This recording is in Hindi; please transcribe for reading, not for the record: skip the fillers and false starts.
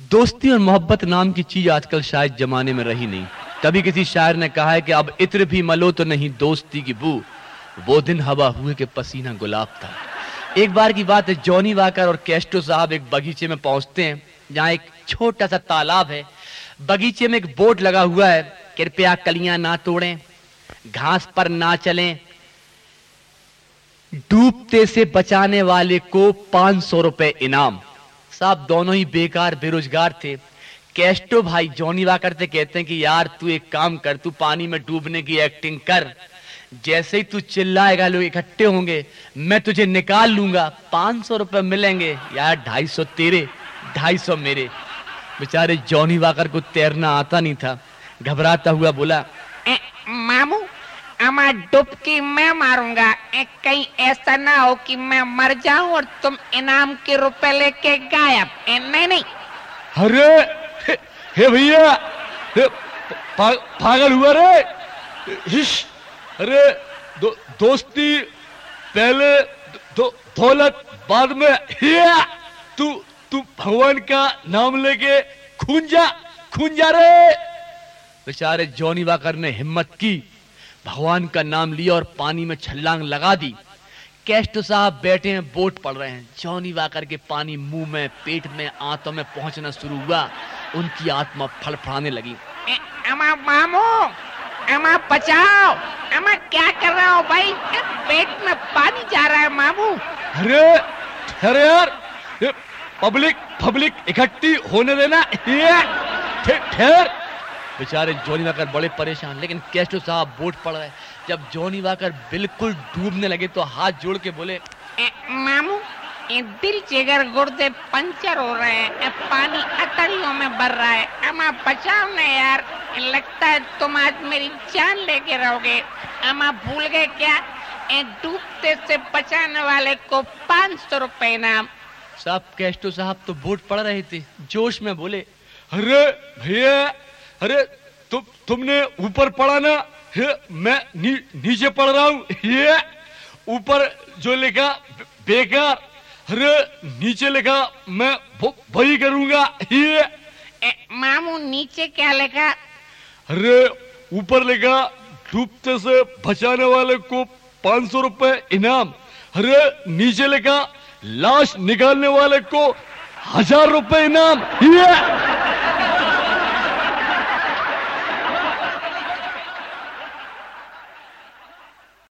दोस्ती और मोहब्बत नाम की चीज आजकल शायद जमाने में रही नहीं। कभी किसी शायर ने कहा है कि अब इत्र भी मलो तो नहीं दोस्ती की बू, वो दिन हवा हुए के पसीना गुलाब था। एक बार की बात है, जॉनी वाकर और कैस्ट्रो साहब एक बगीचे में पहुंचते हैं जहां एक छोटा सा तालाब है। बगीचे में एक बोर्ड लगा हुआ है, कृपया कलियां ना तोड़ें, घास पर ना चलें, डूबते से बचाने वाले को 500 रुपए इनाम। साहब दोनों ही बेकार बेरोजगार थे। कैस्ट्रो भाई जॉनी वाकर से कहते हैं कि यार तू एक काम कर, तू पानी में डूबने की एक्टिंग कर, जैसे ही तू चिल्लाएगा लोग इकट्ठे होंगे, मैं तुझे निकाल लूंगा, 500 रुपए मिलेंगे। यार 250 तेरे, 250 मेरे। बेचारे जॉनी वाकर को तैरना आता नहीं था, घबराता हुआ बोला, मामू अमा डुबकी मैं मारूंगा, कहीं ऐसा ना हो कि मैं मर जाऊं और तुम इनाम के रुपए लेके गायब। नहीं नहीं। अरे हे भैया, पागल हुआ रे। अरे दोस्ती पहले, दौलत बाद में। तू भगवान का नाम लेके खून जा रे। बेचारे जॉनी वाकर ने हिम्मत की, भगवान का नाम लिया और पानी में छलांग लगा दी। कैस्ट्रो साहब बैठे हैं, बोट पढ़ रहे हैं। जॉनी वाकर के पानी मुंह में, पेट में, आंतों में पहुंचना शुरू हुआ। उनकी आत्मा फड़फड़ाने लगी। अमा मामू, अमा बचाओ, अमा क्या कर रहा हो भाई, पेट में पानी जा रहा है मामू। अरे यार, पब्लिक इकट्ठी होने देना। ठहर। बेचारे जॉनी वाकर बड़े परेशान, लेकिन कैस्ट्रो साहब बोट पड़ रहे। जब जॉनी वाकर बिल्कुल डूबने लगे तो हाथ जोड़ के बोले, मामू दिल जिगर गुर्दे पंचर हो रहे हैं, पानी अतड़ियों में भर रहा है, अमा बचाओ ना यार, लगता है तुम आज मेरी जान लेके रहोगे। अमा भूल गए क्या, डूबते से बचाने वाले को 500 रुपए इनाम। साहब कैस्ट्रो साहब तो बोट पड़ रहे थे, जोश में बोले, अरे भैया, अरे तुमने ऊपर पढ़ा ना, मैं नीचे पढ़ रहा हूँ। ये ऊपर जो लिखा बेकार, अरे नीचे लिखा मैं वही करूंगा। ये मामू नीचे क्या लिखा? अरे ऊपर लिखा डूबते से बचाने वाले को 500 रुपए इनाम। अरे नीचे लिखा लाश निकालने वाले को 1000 रुपए इनाम। ये